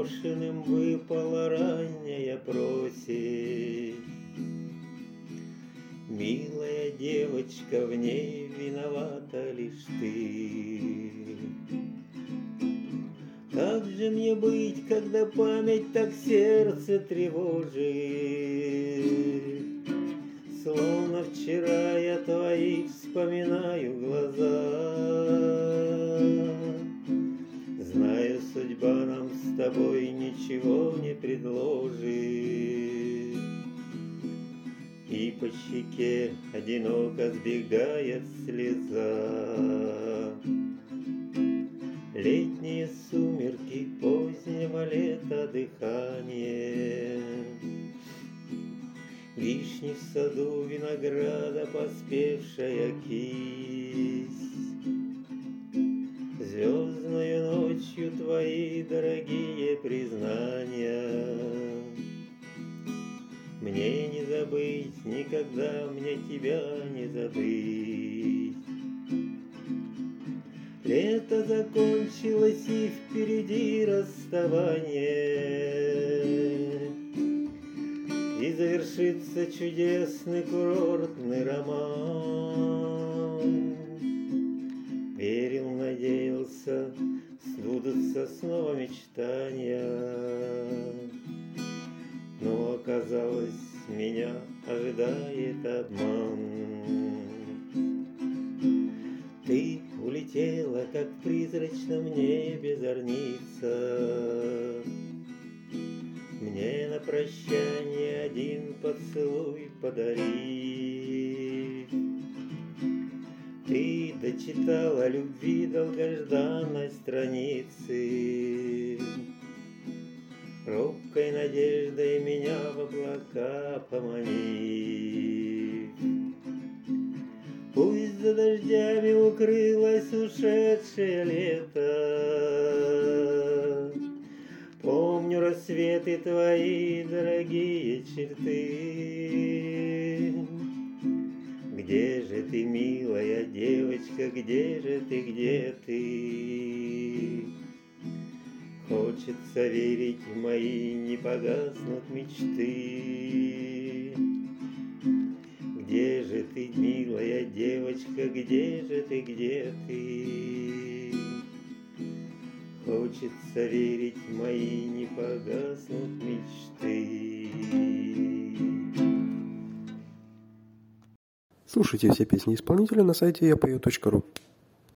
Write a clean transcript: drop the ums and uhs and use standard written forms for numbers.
брошенным выпала ранняя просень. Милая девочка, в ней виновата лишь ты. Как же мне быть, когда память так сердце тревожит? Словно вчера я твои вспоминаю глаза. Знаю, судьба нам с тобой ничего не предложит. И по щеке одиноко сбегает слеза. Летние сумерки, позднего лета дыхание. Вишни в саду, винограда поспевшая кисть. Звездною ночью твои дорогие признания. Мне не забыть, никогда мне тебя не забыть. Лето закончилось, и впереди расставание. И завершится чудесный курортный роман. Верил, надеялся, сбудутся снова мечтания. Но оказалось, меня ожидает обман. Ты улетела, как в призрачном небе зорница. Мне на прощание один поцелуй подари. Ты дочитала любви долгожданной страницы. Робкой надеждой меня в облака помани. Пусть за дождями укрылось ушедшее лето. Помню рассветы твои, дорогие черты. Где же ты, милая девочка, где же ты, где ты? Хочется верить, в мои не погаснут мечты. Где же ты, милая девочка, где же ты, где ты? Хочется верить, в мои не погаснут мечты. Слушайте все песни исполнителя на сайте yapою.ru.